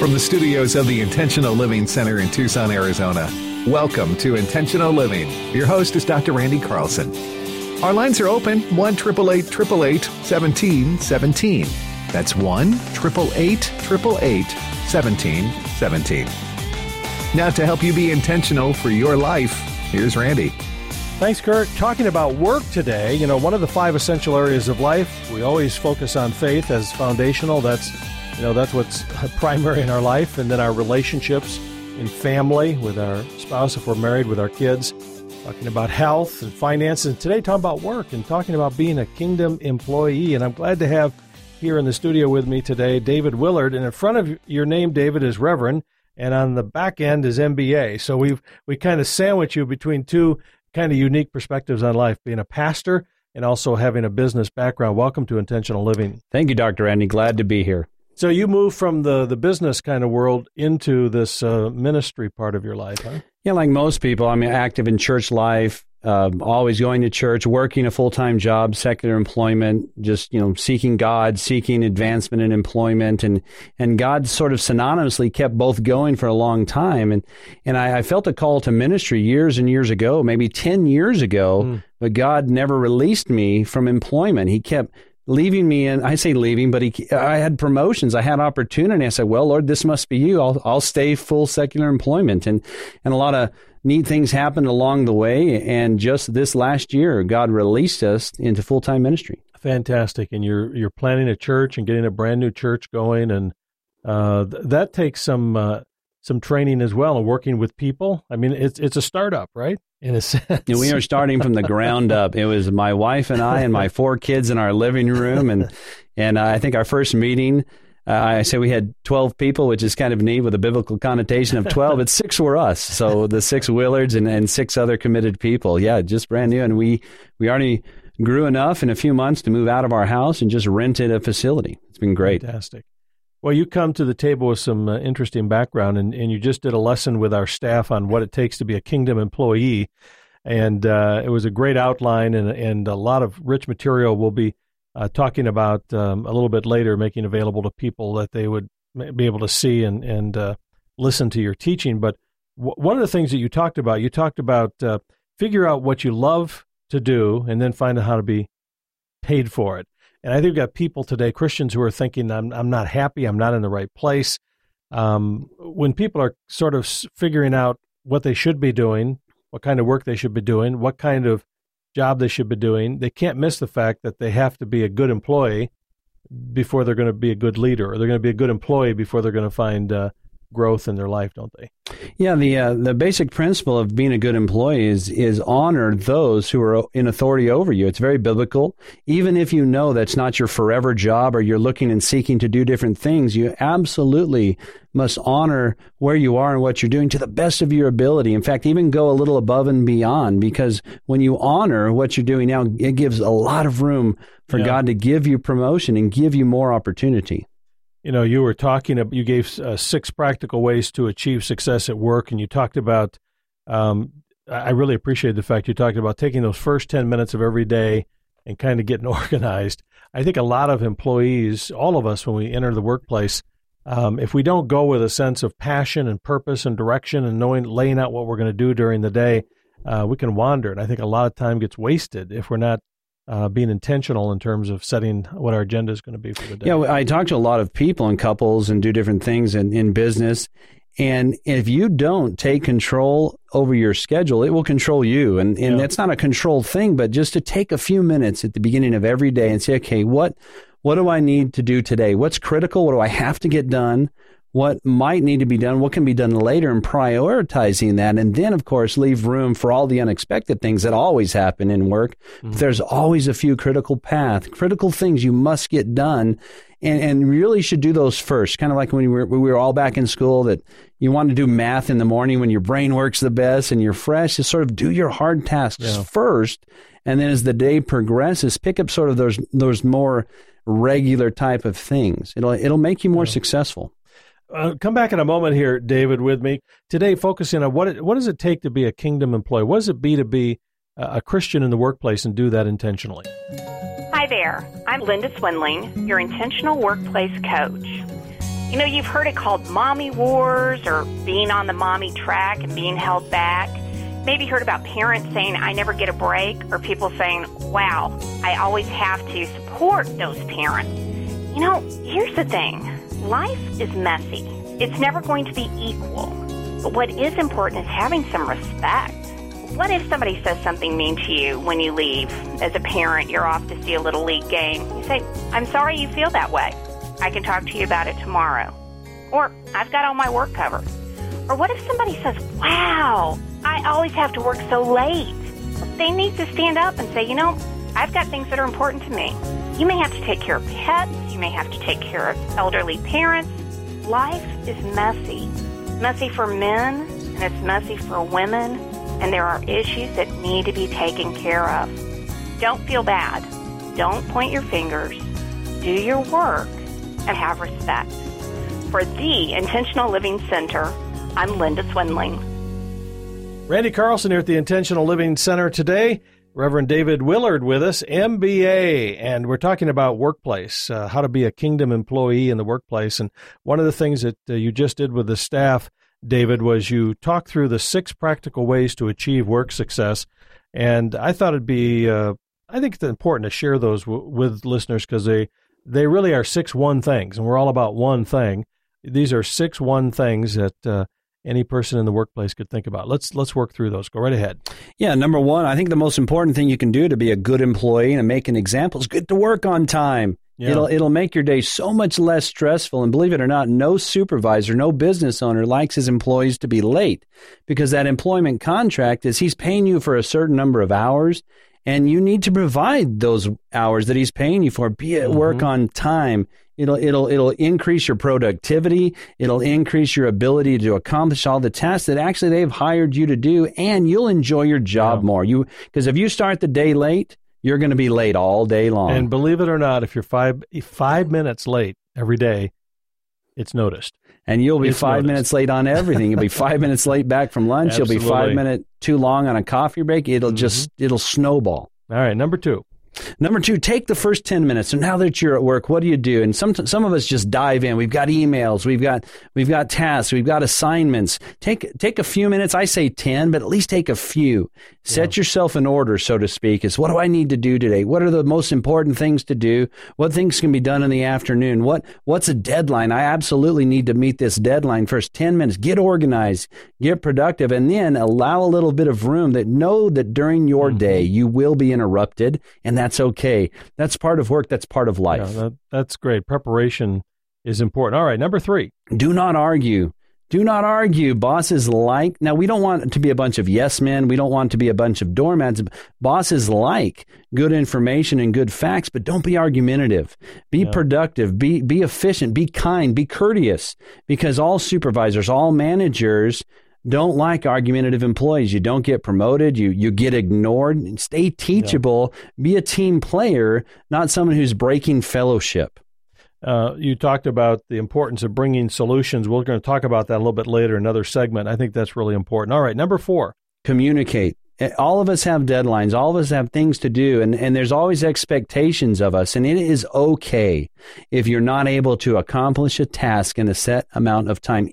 From the studios of the Intentional Living Center in Tucson, Arizona, welcome to Intentional Living. Your host is Dr. Randy Carlson. Our lines are open, 1-888-888-1717. That's 1-888-888-1717. Now to help you be intentional for your life, here's Randy. Thanks, Kurt. Talking about work today, one of the 5 essential areas of life, we always focus on faith as foundational. That's what's primary in our life, and then our relationships in family, with our spouse, if we're married, with our kids, talking about health and finances, and today talking about work and talking about being a kingdom employee. And I'm glad to have here in the studio with me today David Willard, and in front of your name, David, is Reverend, and on the back end is MBA. So we kind of sandwich you between two kind of unique perspectives on life, being a pastor and also having a business background. Welcome to Intentional Living. Thank you, Dr. Randy. Glad to be here. So you moved from the business kind of world into this ministry part of your life, huh? Yeah, like most people, I'm active in church life, always going to church, working a full-time job, secular employment, just, seeking God, seeking advancement in employment. And God sort of synonymously kept both going for a long time. And I felt a call to ministry years and years ago, maybe 10 years ago, but God never released me from employment. He kept leaving me, and I say leaving, but I had promotions, I had opportunity. I said, well, Lord, this must be you. I'll stay full secular employment. And a lot of neat things happened along the way. And just this last year, God released us into full-time ministry. Fantastic. And you're planning a church and getting a brand new church going. And that takes some training as well, and working with people. I mean, it's a startup, right? In a sense. We are starting from the ground up. It was my wife and I and my 4 kids in our living room. And I think our first meeting, I said we had 12 people, which is kind of neat with a biblical connotation of 12. It's 6 were us. So the 6 Willards and 6 other committed people. Yeah, just brand new. And we already grew enough in a few months to move out of our house and just rented a facility. It's been great. Fantastic. Well, you come to the table with some interesting background, and you just did a lesson with our staff on what it takes to be a kingdom employee, and it was a great outline and a lot of rich material we'll be talking about a little bit later, making available to people that they would be able to see and listen to your teaching. But one of the things that you talked about figure out what you love to do and then find out how to be paid for it. And I think we've got people today, Christians, who are thinking, I'm not happy, I'm not in the right place. When people are sort of figuring out what they should be doing, what kind of work they should be doing, what kind of job they should be doing, they can't miss the fact that they have to be a good employee before they're going to be a good leader, or they're going to be a good employee before they're going to find growth in their life, don't they? Yeah, the basic principle of being a good employee is honor those who are in authority over you. It's very biblical. Even if you know that's not your forever job, or you're looking and seeking to do different things, you absolutely must honor where you are and what you're doing to the best of your ability. In fact, even go a little above and beyond, because when you honor what you're doing now, it gives a lot of room for God to give you promotion and give you more opportunity. You were you gave 6 practical ways to achieve success at work, and you talked about, I really appreciate the fact you talked about taking those first 10 minutes of every day and kind of getting organized. I think a lot of employees, all of us, when we enter the workplace, if we don't go with a sense of passion and purpose and direction and laying out what we're going to do during the day, we can wander. And I think a lot of time gets wasted if we're not being intentional in terms of setting what our agenda is going to be for the day. Yeah, I talk to a lot of people and couples and do different things in business. And if you don't take control over your schedule, it will control you. And that's not a control thing, but just to take a few minutes at the beginning of every day and say, okay, what do I need to do today? What's critical? What do I have to get done? What might need to be done? What can be done later? And prioritizing that. And then, of course, leave room for all the unexpected things that always happen in work. Mm-hmm. There's always a few critical things you must get done. And really should do those first. Kind of like when we were all back in school, that you want to do math in the morning when your brain works the best and you're fresh. To sort of do your hard tasks first. And then as the day progresses, pick up sort of those more regular type of things. It'll make you more successful. Come back in a moment here, David, with me. Today, focusing on what does it take to be a kingdom employee? What does it be to be a Christian in the workplace and do that intentionally? Hi there. I'm Linda Swindling, your intentional workplace coach. You know, you've heard it called mommy wars or being on the mommy track and being held back. Maybe heard about parents saying, I never get a break, or people saying, wow, I always have to support those parents. You know, here's the thing. Life is messy. It's never going to be equal. But what is important is having some respect. What if somebody says something mean to you when you leave? As a parent, you're off to see a little league game. You say, I'm sorry you feel that way. I can talk to you about it tomorrow. Or, I've got all my work covered. Or what if somebody says, wow, I always have to work so late? They need to stand up and say, you know, I've got things that are important to me. You may have to take care of pets. You may have to take care of elderly parents. Life is messy. It's messy for men, and it's messy for women, and there are issues that need to be taken care of. Don't feel bad. Don't point your fingers. Do your work and have respect. For the Intentional Living Center, I'm Linda Swindling. Randy Carlson here at the Intentional Living Center today. Reverend David Willard with us, MBA, and we're talking about workplace, how to be a kingdom employee in the workplace. And one of the things that you just did with the staff, David, was you talked through the 6 practical ways to achieve work success. And I thought it'd be, I think it's important to share those with listeners because they really are 6 one things, and we're all about one thing. These are 6 one things that any person in the workplace could think about. Let's work through those. Go right ahead. Yeah, number 1, I think the most important thing you can do to be a good employee and make an example is get to work on time. Yeah. It'll make your day so much less stressful. And believe it or not, no supervisor, no business owner likes his employees to be late because that employment contract is he's paying you for a certain number of hours and you need to provide those hours that he's paying you for. Be at work on time. It'll increase your productivity. It'll increase your ability to accomplish all the tasks that actually they've hired you to do, and you'll enjoy your job more. Because if you start the day late, you're going to be late all day long. And believe it or not, if you're five minutes late every day, it's noticed. And you'll be 5 minutes late on everything. You'll be 5 minutes late back from lunch. Absolutely. You'll be 5 minutes too long on a coffee break. It'll snowball. All right, number 2. Number 2, take the first 10 minutes. So now that you're at work, what do you do? And some of us just dive in. We've got emails, we've got tasks, we've got assignments. Take a few minutes. I say 10, but at least take a few. Set yourself in order, so to speak. It's what do I need to do today? What are the most important things to do? What things can be done in the afternoon? What's a deadline? I absolutely need to meet this deadline first. 10 minutes. Get organized, get productive, and then allow a little bit of room that know that during your day you will be interrupted, and that's okay. That's part of work. That's part of life. Yeah, that's great. Preparation is important. All right, number 3. Do not argue. Do not argue. Bosses now we don't want to be a bunch of yes men. We don't want to be a bunch of doormats. Bosses like good information and good facts, but don't be argumentative. Be productive. Be efficient. Be kind. Be courteous. Because all supervisors, all managers don't like argumentative employees. You don't get promoted. You get ignored. Stay teachable. Be a team player, not someone who's breaking fellowship. You talked about the importance of bringing solutions. We're going to talk about that a little bit later, another segment. I think that's really important. All right, number 4. Communicate. All of us have deadlines. All of us have things to do, and there's always expectations of us, and it is okay if you're not able to accomplish a task in a set amount of time.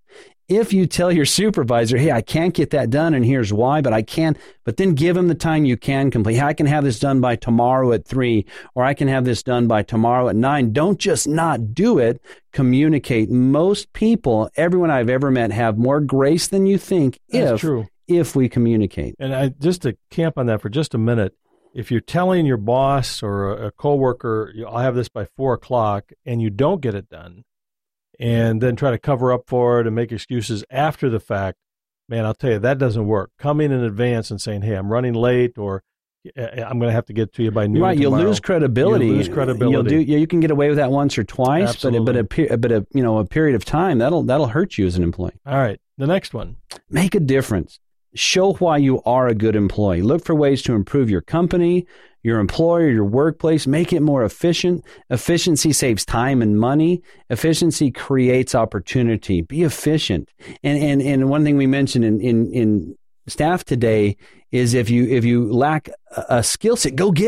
If you tell your supervisor, hey, I can't get that done, and here's why, but I can, but then give them the time you can complete. Hey, I can have this done by tomorrow at 3, or I can have this done by tomorrow at 9. Don't just not do it. Communicate. Most people, everyone I've ever met, have more grace than you think if we communicate. And just to camp on that for just a minute, if you're telling your boss or a coworker, I'll have this by 4 o'clock, and you don't get it done, and then try to cover up for it and make excuses after the fact, man, I'll tell you, that doesn't work. Coming in advance and saying, hey, I'm running late, or I'm going to have to get to you by noon tomorrow. You'll lose credibility. You can get away with that once or twice, Absolutely. but a period of time, that'll hurt you as an employee. All right, the next one. Make a difference. Show why you are a good employee. Look for ways to improve your company, your employer, your workplace. Make it more efficient. Efficiency saves time and money. Efficiency creates opportunity. Be efficient. And one thing we mentioned in staff today is if you lack a skill set, go get it.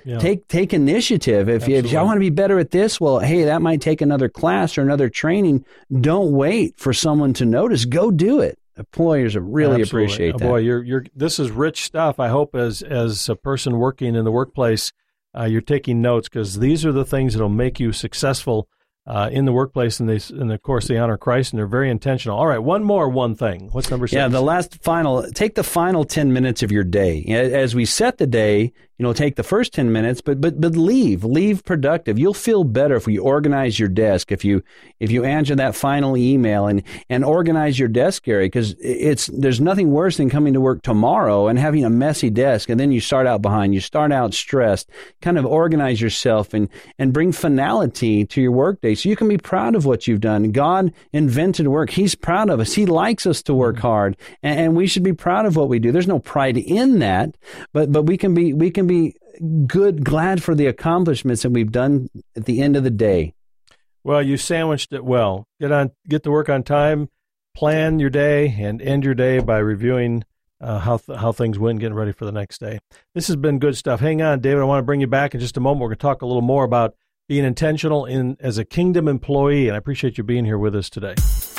Yeah. Take initiative. If I want to be better at this, well, hey, that might take another class or another training. Don't wait for someone to notice. Go do it. Employers really appreciate that. Boy, this is rich stuff. I hope as a person working in the workplace, you're taking notes, because these are the things that will make you successful in the workplace, and of course they honor Christ, and they're very intentional. All right, one thing. What's number 6? Yeah, take the final 10 minutes of your day. As we set the day, take the first 10 minutes, but leave productive. You'll feel better if we organize your desk, if you answer that final email and organize your desk area, because there's nothing worse than coming to work tomorrow and having a messy desk, and then you start out behind, you start out stressed. Kind of organize yourself and bring finality to your workday so you can be proud of what you've done. God invented work. He's proud of us. He likes us to work hard, and we should be proud of what we do. There's no pride in that, but we can be glad for the accomplishments that we've done at the end of the day. Well, you sandwiched it well. Get to work on time, plan your day, and end your day by reviewing how things went, getting ready for the next day. This has been good stuff. Hang on, David. I want to bring you back in just a moment. We're going to talk a little more about being intentional as a kingdom employee, and I appreciate you being here with us today.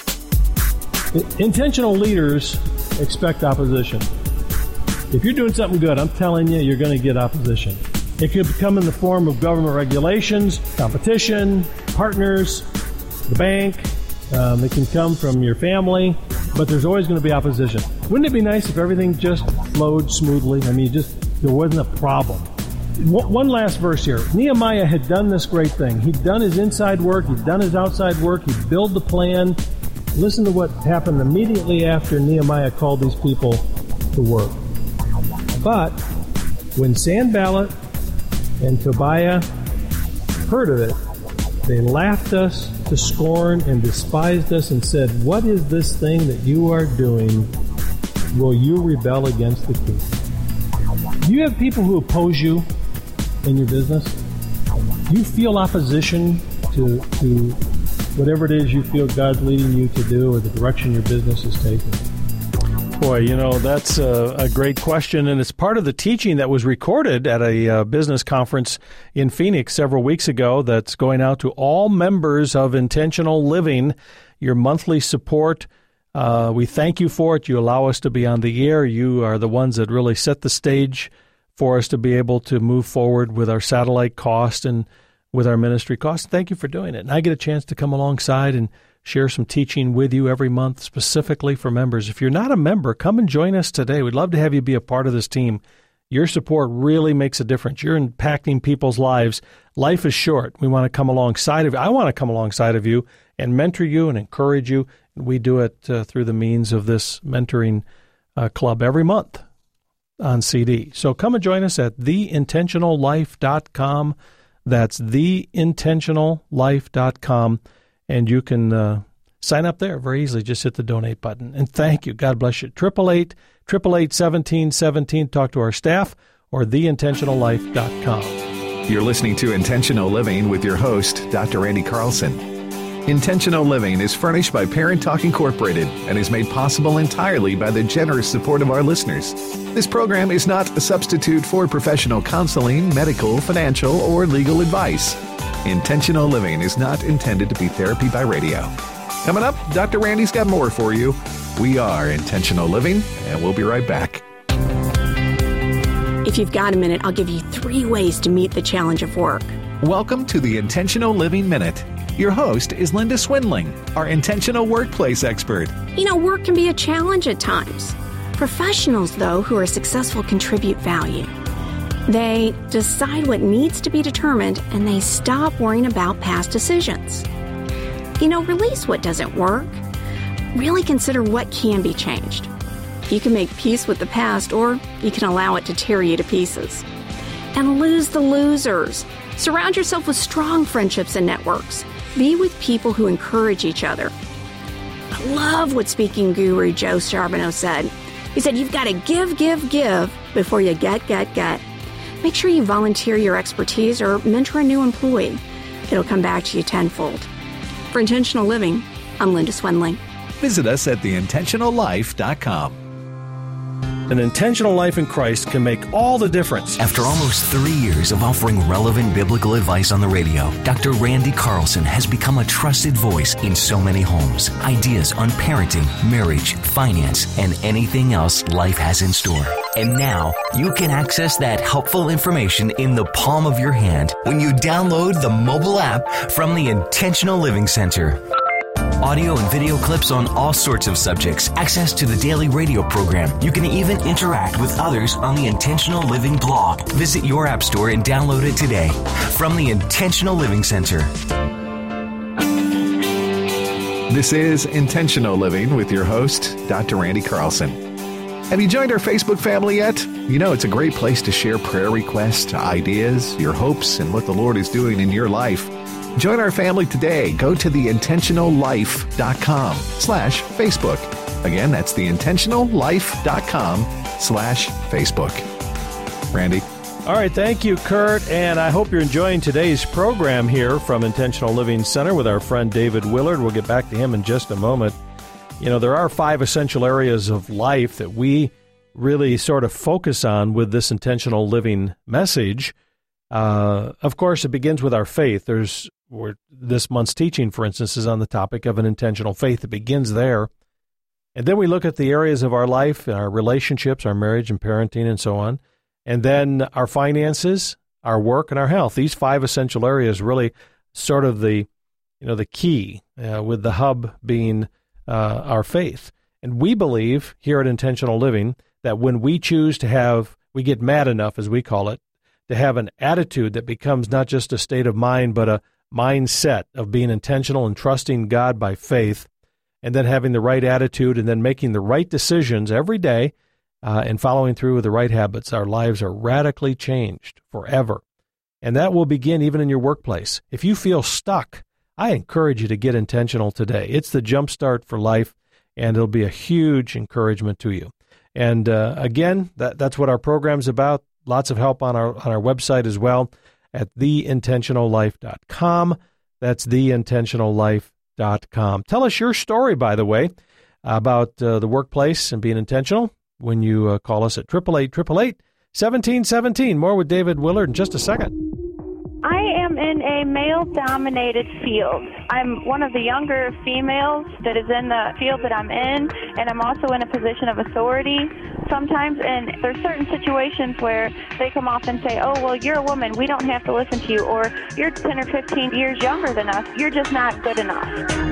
Intentional leaders expect opposition. If you're doing something good, I'm telling you, you're going to get opposition. It could come in the form of government regulations, competition, partners, the bank. It can come from your family, but there's always going to be opposition. Wouldn't it be nice if everything just flowed smoothly? I mean, there wasn't a problem. One last verse here. Nehemiah had done this great thing. He'd done his inside work. He'd done his outside work. He'd built the plan. Listen to what happened immediately after Nehemiah called these people to work. But when Sanballat and Tobiah heard of it, they laughed us to scorn and despised us and said, "What is this thing that you are doing? Will you rebel against the king?" Do you have people who oppose you in your business? Do you feel opposition to whatever it is you feel God's leading you to do, or the direction your business is taking? Boy, that's a great question, and it's part of the teaching that was recorded at a business conference in Phoenix several weeks ago that's going out to all members of Intentional Living, your monthly support. We thank you for it. You allow us to be on the air. You are the ones that really set the stage for us to be able to move forward with our satellite cost and with our ministry cost. Thank you for doing it. And I get a chance to come alongside and share some teaching with you every month specifically for members. If you're not a member, come and join us today. We'd love to have you be a part of this team. Your support really makes a difference. You're impacting people's lives. Life is short. We want to come alongside of you. I want to come alongside of you and mentor you and encourage you. We do it through the means of this mentoring club every month on CD. So come and join us at theintentionallife.com. That's theintentionallife.com. And you can sign up there very easily. Just hit the donate button. And thank you. God bless you. 888-888-1717. Talk to our staff or theintentionallife.com. You're listening to Intentional Living with your host, Dr. Randy Carlson. Intentional Living is furnished by Parent Talk Incorporated and is made possible entirely by the generous support of our listeners. This program is not a substitute for professional counseling, medical, financial, or legal advice. Intentional Living is not intended to be therapy by radio. Coming up, Dr. Randy's got more for you. We are Intentional Living, and we'll be right back. If you've got a minute, I'll give you 3 ways to meet the challenge of work. Welcome to the Intentional Living Minute. Your host is Linda Swindling, our intentional workplace expert. Work can be a challenge at times. Professionals, though, who are successful contribute value. They decide what needs to be determined, and they stop worrying about past decisions. Release what doesn't work. Really consider what can be changed. You can make peace with the past, or you can allow it to tear you to pieces. And lose the losers. Surround yourself with strong friendships and networks. Be with people who encourage each other. I love what speaking guru Joe Charbonneau said. He said, you've got to give before you get. Make sure you volunteer your expertise or mentor a new employee. It'll come back to you tenfold. For Intentional Living, I'm Linda Swindling. Visit us at theintentionallife.com. An intentional life in Christ can make all the difference. After almost 3 years of offering relevant biblical advice on the radio, Dr. Randy Carlson has become a trusted voice in so many homes. Ideas on parenting, marriage, finance, and anything else life has in store. And now, you can access that helpful information in the palm of your hand when you download the mobile app from the Intentional Living Center. Audio and video clips on all sorts of subjects, access to the daily radio program. You can even interact with others on the Intentional Living blog. Visit your app store and download it today from the Intentional Living Center. This is Intentional Living with your host, Dr. Randy Carlson. Have you joined our Facebook family yet? You know, it's a great place to share prayer requests, ideas, your hopes, and what the Lord is doing in your life. Join our family today. Go to theintentionallife.com/Facebook. Again, that's theintentionallife.com/Facebook. Randy. All right, thank you, Kurt, and I hope you're enjoying today's program here from Intentional Living Center with our friend David Willard. We'll get back to him in just a moment. You know, there are 5 essential areas of life that we really sort of focus on with this intentional living message. Of course, it begins with our faith. This month's teaching, for instance, is on the topic of an intentional faith. It begins there. And then we look at the areas of our life, our relationships, our marriage and parenting and so on. And then our finances, our work, and our health. These 5 essential areas really sort of the key, with the hub being our faith. And we believe here at Intentional Living that when we choose we get mad enough, as we call it, to have an attitude that becomes not just a state of mind, but a mindset of being intentional and trusting God by faith, and then having the right attitude and then making the right decisions every day and following through with the right habits, our lives are radically changed forever. And that will begin even in your workplace. If you feel stuck, I encourage you to get intentional today. It's the jump start for life, and it'll be a huge encouragement to you. And again, that's what our program's about. Lots of help on our website as well at theintentionallife.com. That's theintentionallife.com. Tell us your story, by the way, about the workplace and being intentional when you call us at 888-888-1717. More with David Willard in just a second. I am in a male-dominated field. I'm one of the younger females that is in the field that I'm in, and I'm also in a position of authority sometimes. And there's certain situations where they come off and say, oh, well, you're a woman. We don't have to listen to you. Or you're 10 or 15 years younger than us. You're just not good enough.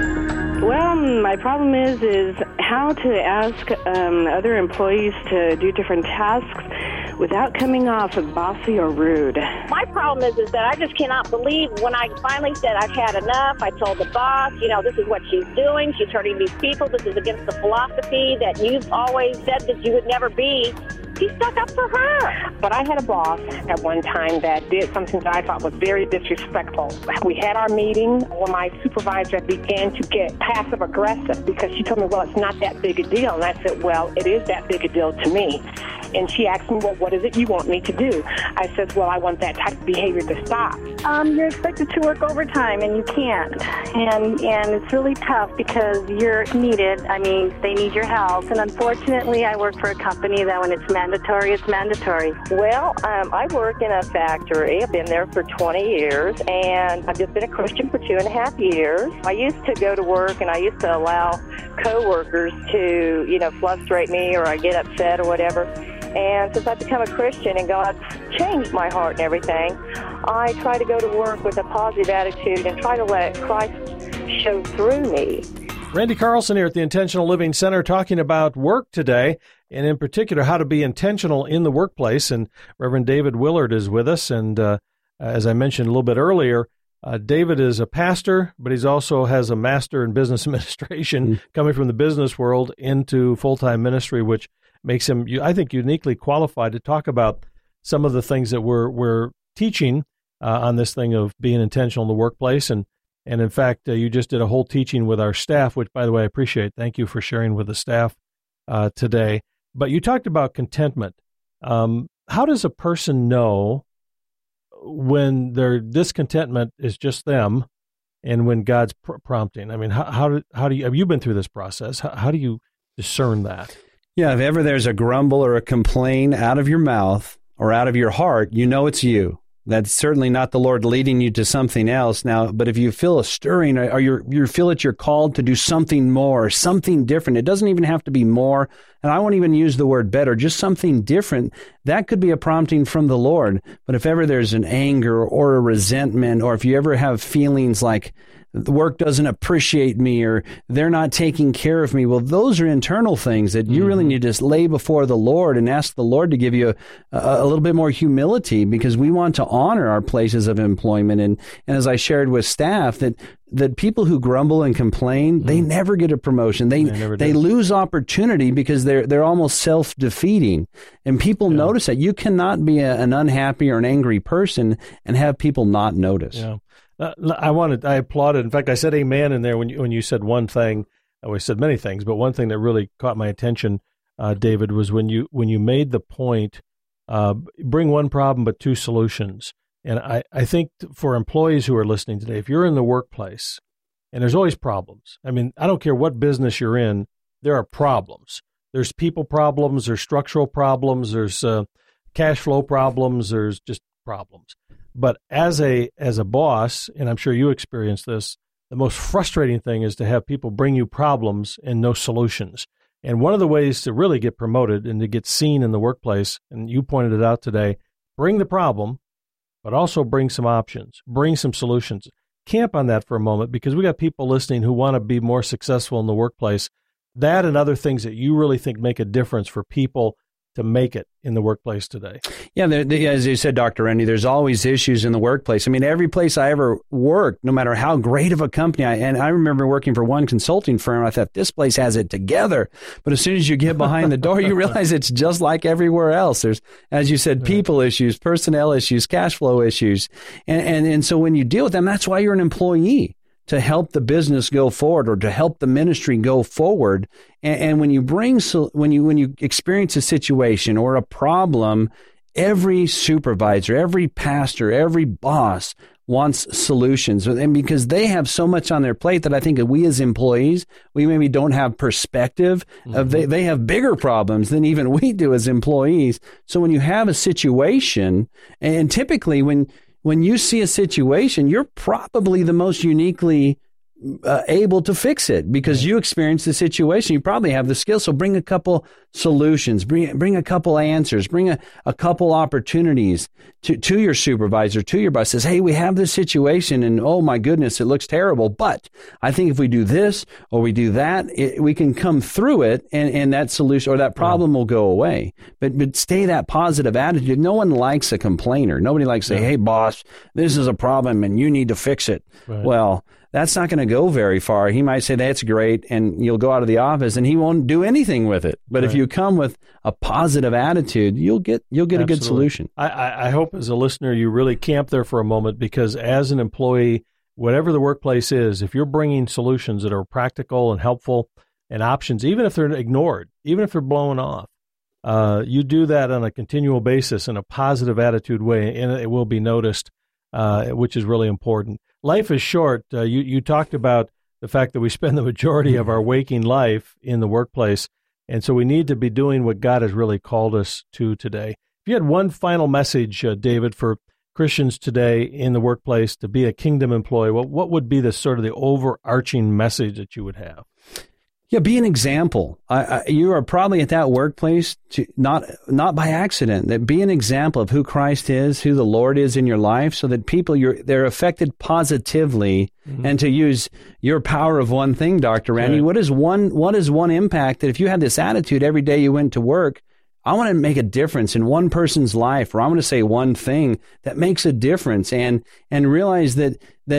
Well, my problem is how to ask other employees to do different tasks without coming off bossy or rude. My problem is that I just cannot believe when I finally said I've had enough. I told the boss, this is what she's doing. She's hurting these people. This is against the philosophy that you've always said that you would never be. He stuck up for her. But I had a boss at one time that did something that I thought was very disrespectful. We had our meeting when my supervisor began to get passive-aggressive because she told me, well, it's not that big a deal. And I said, well, it is that big a deal to me. And she asked me, well, what is it you want me to do? I said, well, I want that type of behavior to stop. You're expected to work overtime, and you can't. And it's really tough because you're needed. I mean, they need your help. And unfortunately, I work for a company that when it's mandatory, it's mandatory. Well, I work in a factory. I've been there for 20 years, and I've just been a Christian for 2.5 years. I used to go to work, and I used to allow coworkers to, frustrate me or I get upset or whatever. And since I've become a Christian and God's changed my heart and everything, I try to go to work with a positive attitude and try to let Christ show through me. Randy Carlson here at the Intentional Living Center talking about work today, and in particular how to be intentional in the workplace. And Reverend David Willard is with us. And as I mentioned a little bit earlier, David is a pastor, but he also has a master in business administration coming from the business world into full-time ministry, which makes him, I think, uniquely qualified to talk about some of the things that we're teaching on this thing of being intentional in the workplace. And in fact, you just did a whole teaching with our staff, which, by the way, I appreciate. Thank you for sharing with the staff today. But you talked about contentment. How does a person know when their discontentment is just them and when God's prompting? I mean, how do you, have you been through this process? How do you discern that? Yeah, if ever there's a grumble or a complaint out of your mouth or out of your heart, you know it's you. That's certainly not the Lord leading you to something else now. But if you feel a stirring or you feel that you're called to do something more, something different, it doesn't even have to be more. And I won't even use the word better, just something different. That could be a prompting from the Lord. But if ever there's an anger or a resentment, or if you ever have feelings like the work doesn't appreciate me or they're not taking care of me, well, those are internal things that you really need to just lay before the Lord and ask the Lord to give you a little bit more humility, because we want to honor our places of employment. And as I shared with staff, that people who grumble and complain, they never get a promotion. They lose opportunity because they're almost self-defeating. And people notice that. You cannot be an unhappy or an angry person and have people not notice. Yeah. I applauded. In fact, I said amen in there when you said one thing. I always said many things, but one thing that really caught my attention, David, was when you made the point, bring one problem but two solutions. And I think for employees who are listening today, if you're in the workplace, and there's always problems. I mean, I don't care what business you're in, there are problems. There's people problems, there's structural problems, there's cash flow problems, there's just problems. But as a boss, and I'm sure you experience this, the most frustrating thing is to have people bring you problems and no solutions. And one of the ways to really get promoted and to get seen in the workplace, and you pointed it out today, bring the problem, but also bring some options, bring some solutions. Camp on that for a moment, because we got people listening who want to be more successful in the workplace. That and other things that you really think make a difference for people to make it in the workplace today. Yeah, as you said, Dr. Randy, there's always issues in the workplace. I mean, every place I ever worked, no matter how great of a company, and I remember working for one consulting firm, I thought, this place has it together. But as soon as you get behind the door, you realize it's just like everywhere else. There's, as you said, people issues, personnel issues, cash flow issues. And so when you deal with them, that's why you're an employee, to help the business go forward or to help the ministry go forward. And when you when you experience a situation or a problem, every supervisor, every pastor, every boss wants solutions. And because they have so much on their plate that I think that we as employees, we maybe don't have perspective. They have bigger problems than even we do as employees. So when you have a situation, and typically when you see a situation, you're probably the most uniquely able to fix it because you experienced the situation. You probably have the skills. So bring a couple solutions, bring a couple answers, bring a couple opportunities to your supervisor, to your boss. Says, hey, we have this situation and oh my goodness, it looks terrible. But I think if we do this or we do that, we can come through it and that solution or that problem will go away. But stay that positive attitude. No one likes a complainer. Nobody likes to say, hey, boss, this is a problem and you need to fix it. Right. Well, that's not going to go very far. He might say, that's great, and you'll go out of the office, and he won't do anything with it. But if you come with a positive attitude, you'll get a good solution. I hope as a listener you really camp there for a moment, because as an employee, whatever the workplace is, if you're bringing solutions that are practical and helpful and options, even if they're ignored, even if they're blown off, you do that on a continual basis in a positive attitude way, and it will be noticed, which is really important. Life is short. You talked about the fact that we spend the majority of our waking life in the workplace, and so we need to be doing what God has really called us to today. If you had one final message, David, for Christians today in the workplace to be a kingdom employee, what would be the sort of the overarching message that you would have? Yeah, be an example. You are probably at that workplace not by accident. That be an example of who Christ is, who the Lord is in your life, so that people they're affected positively. Mm-hmm. And to use your power of one thing, Dr. Randy, what is one impact that if you had this attitude every day you went to work, I want to make a difference in one person's life, or I want to say one thing that makes a difference, and realize that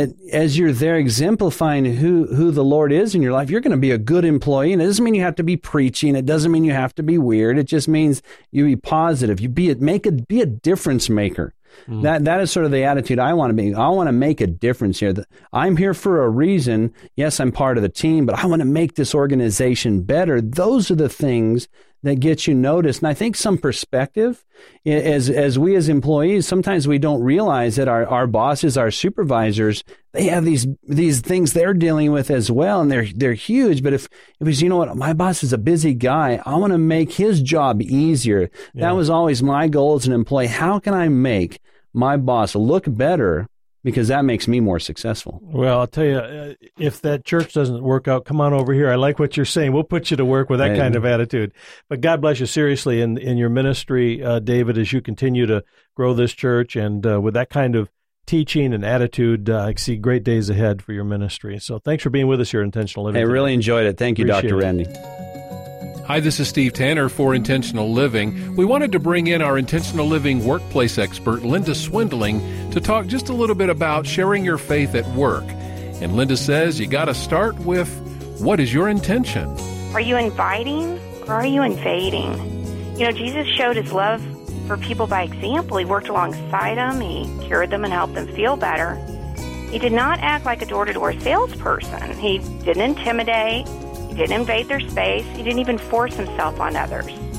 as you're there exemplifying who the Lord is in your life, you're going to be a good employee. And it doesn't mean you have to be preaching. It doesn't mean you have to be weird. It just means you be positive. You be a difference maker. That is sort of the attitude I want to be. I want to make a difference here. I'm here for a reason. Yes, I'm part of the team, but I want to make this organization better. Those are the things that gets you noticed. And I think some perspective, as we as employees, sometimes we don't realize that our bosses, our supervisors, they have these things they're dealing with as well, and they're huge. But if it's, you know what, my boss is a busy guy, I want to make his job easier. Yeah. That was always my goal as an employee. How can I make my boss look better? Because that makes me more successful. Well, I'll tell you, if that church doesn't work out, come on over here. I like what you're saying. We'll put you to work with that kind of attitude. But God bless you seriously in your ministry, David, as you continue to grow this church. And with that kind of teaching and attitude, I see great days ahead for your ministry. So thanks for being with us here at Intentional Living. I really enjoyed it. Thank you, Dr. Randy. Hi, this is Steve Tanner for Intentional Living. We wanted to bring in our Intentional Living workplace expert, Linda Swindling, to talk just a little bit about sharing your faith at work. And Linda says you got to start with, what is your intention? Are you inviting or are you invading? You know, Jesus showed his love for people by example. He worked alongside them, he cured them and helped them feel better. He did not act like a door-to-door salesperson. He didn't intimidate. He didn't invade their space. He didn't even force himself on others.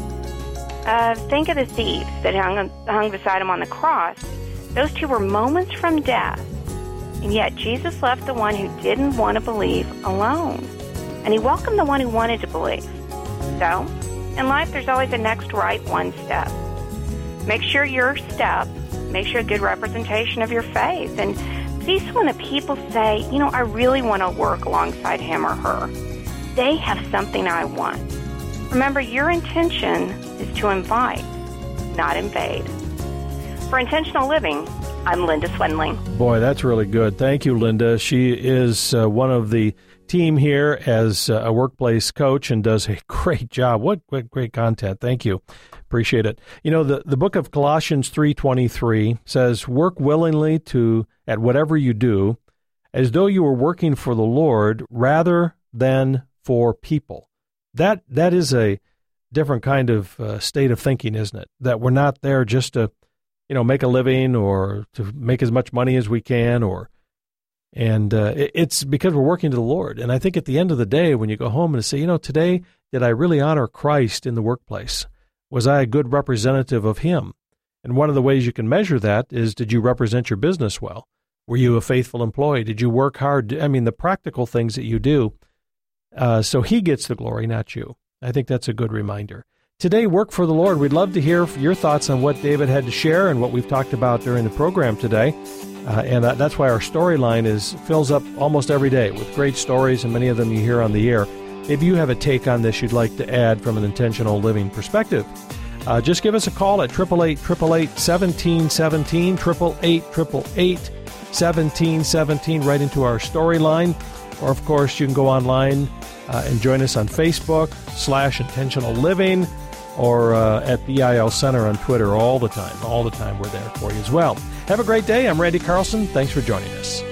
Think of the thieves that hung beside him on the cross. Those two were moments from death. And yet Jesus left the one who didn't want to believe alone. And he welcomed the one who wanted to believe. So, in life, there's always a next right one step. Make sure your step makes you a good representation of your faith. And see someone that people say, you know, I really want to work alongside him or her. They have something I want. Remember, your intention is to invite, not invade. For Intentional Living, I'm Linda Swindling. Boy, that's really good. Thank you, Linda. She is one of the team here as a workplace coach and does a great job. What great content. Thank you. Appreciate it. You know, the book of Colossians 3:23 says, work willingly at whatever you do, as though you were working for the Lord rather than for people. That is a different kind of state of thinking, isn't it? That we're not there just to, make a living or to make as much money as we can, it's because we're working to the Lord. And I think at the end of the day, when you go home and say, today, did I really honor Christ in the workplace? Was I a good representative of him? And one of the ways you can measure that is, did you represent your business well? Were you a faithful employee? Did you work hard? I mean, the practical things that you do. So he gets the glory, not you. I think that's a good reminder. Today, work for the Lord. We'd love to hear your thoughts on what David had to share and what we've talked about during the program today. And that's why our storyline fills up almost every day with great stories, and many of them you hear on the air. If you have a take on this you'd like to add from an intentional living perspective, just give us a call at 888-888-1717, 888-888-1717, right into our storyline. Or, of course, you can go online and join us on Facebook /Intentional Living or at BIL Center on Twitter all the time. All the time we're there for you as well. Have a great day. I'm Randy Carlson. Thanks for joining us.